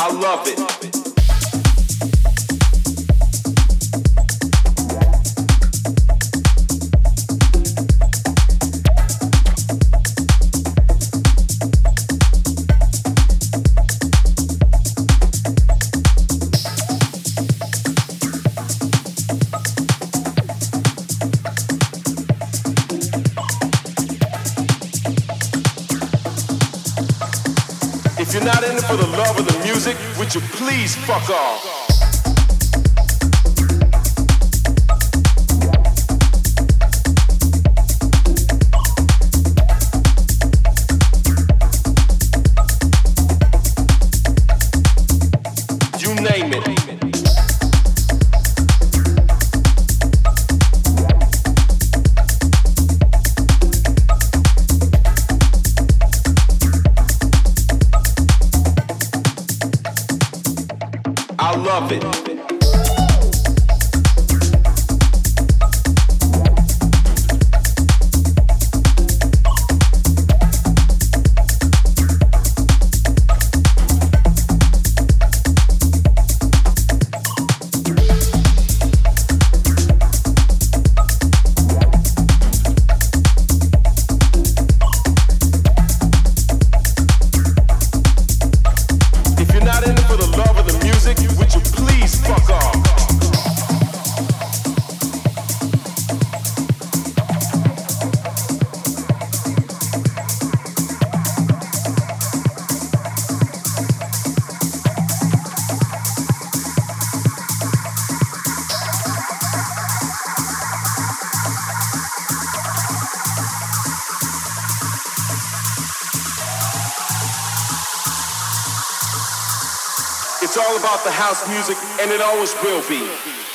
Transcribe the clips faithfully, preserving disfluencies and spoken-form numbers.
I love it. If you're not in it for the love of the music, would you please fuck off? You name it. I love it. If you're not in it for the love of the music, would you please fuck off? It's all about the house music, and it always will be.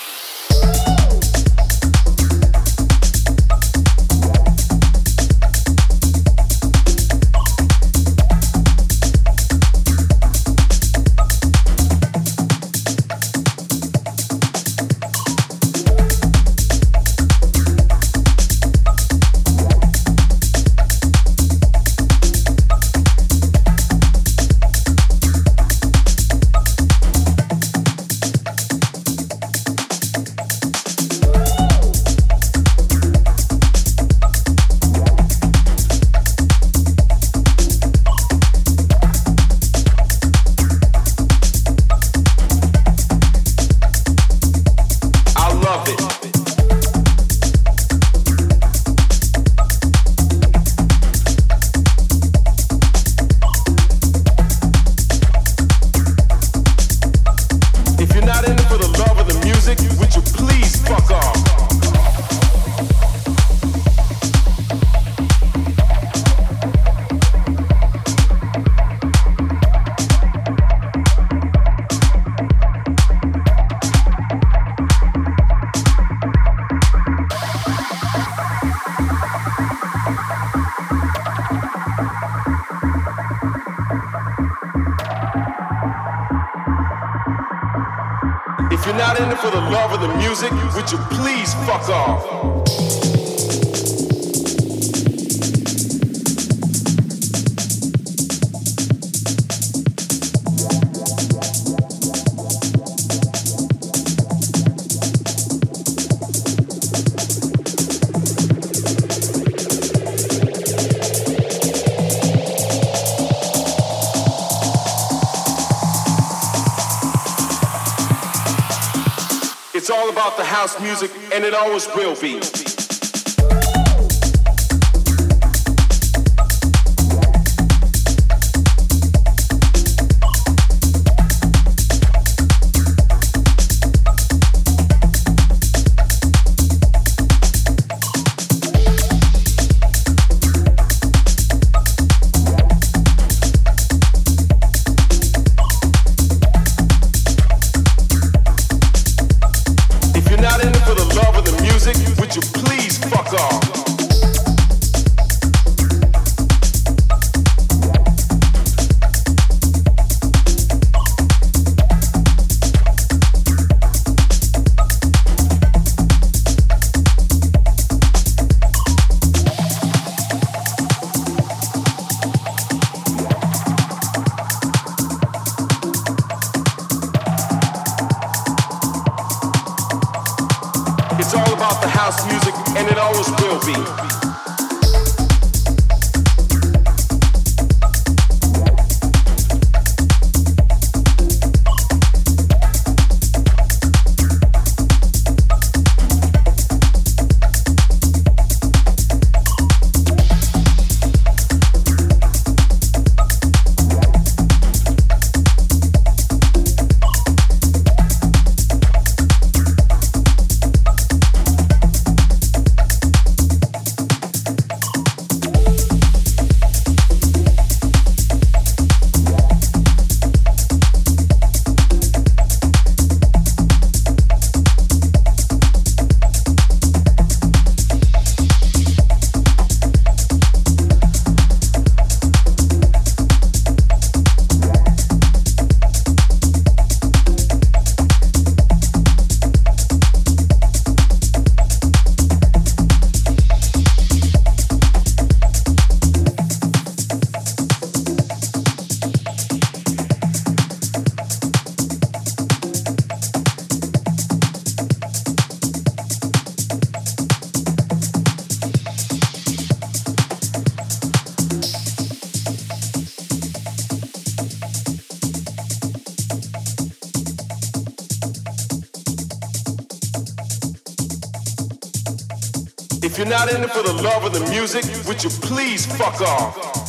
If you're not in it for the love of the music, would you please fuck off? If you're not in it for the love of the music, would you please fuck off? It's all about the house music, and it always will be. If you're not in it for the love of the music, would you please about the house music, and it always will be. If you're not in it for the love of the music, would you please fuck off?